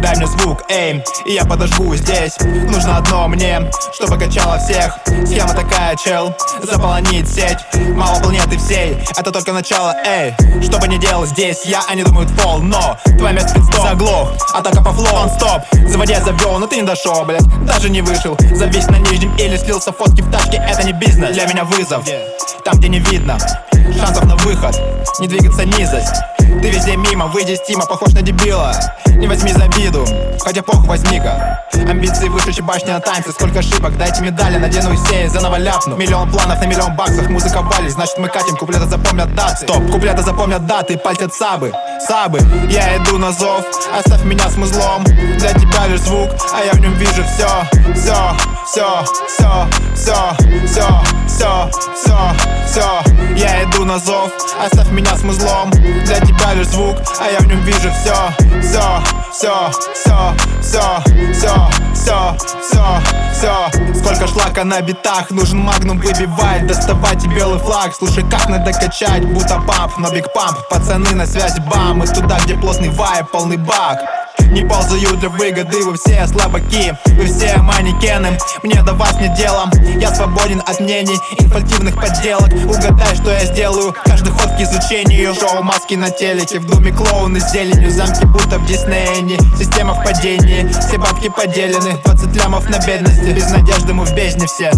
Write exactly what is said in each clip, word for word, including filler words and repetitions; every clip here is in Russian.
дай мне звук, эй, и я подожгу здесь. Нужно одно мне, чтобы качало всех. Схема такая, чел, заполонить сеть. Мало планеты всей, это только начало, эй. Что бы ни делал здесь я, они думают фол, но твое место пидстоп. Заглох, атака по флоу, он стоп. Заводя завел, но ты не дошел, блядь, даже не вышел. Завис на нижнем или слился, фотки в тачке, это не бизнес. Для меня вызов, там где не видно шансов на выход, не двигаться низость. Ты везде мимо, выйди с тима, похож на дебила. Не возьми за обиду, хотя похуй, возьми-ка. Амбиции выше, чем башня на танце. Сколько ошибок, дайте медали, надену их все и заново ляпну. Миллион планов на миллион баксов, музыка валит, значит мы катим. Куплеты запомнят даты, стоп, куплеты запомнят даты. Пальтят сабы, сабы, я иду на зов. Оставь меня с музлом, для тебя лишь звук, а я в нем вижу все. Все, все, все, все, все, все, все, все. Я иду на зов, оставь меня с музлом, для тебя лишь звук, а я в нем вижу все. Все, все, все, все, все, все, все, все. Сколько шлака на битах, нужен магнум выбивать. Доставать и белый флаг, слушай, как надо качать. Будто памп, но биг памп, пацаны на связи, бам. Мы туда, где плотный вайб, полный бак. Не ползаю для выгоды, вы все слабаки, вы все манекены. Мне до вас не дело, я свободен от мнений, инфальтивных подделок. Угадай, что я сделаю, каждый ход к изучению. Шоу маски на телеке, в доме клоуны с зеленью. Замки будто в Диснейне, система в падении. Все бабки поделены, двадцать лямов на бедности. Без надежды мы в бездне все.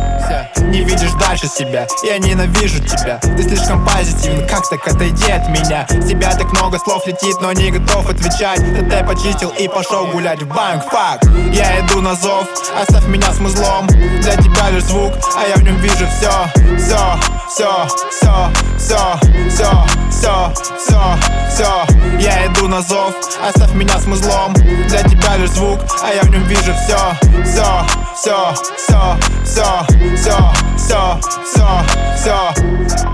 Не видишь дальше себя, я ненавижу тебя. Ты слишком позитивен, как так отойди от меня. С тебя так много слов летит, но не готов отвечать. ТТ почистил и пошел гулять в банк, фак. Я иду на зов, оставь меня с музлом, для тебя лишь звук, а я в нем вижу все. Все, все, все, все, все, все, все, все. Я иду на зов, оставь меня с музлом, для тебя лишь звук, а я в нем вижу все. Все, все, все, все, все, все, все, все.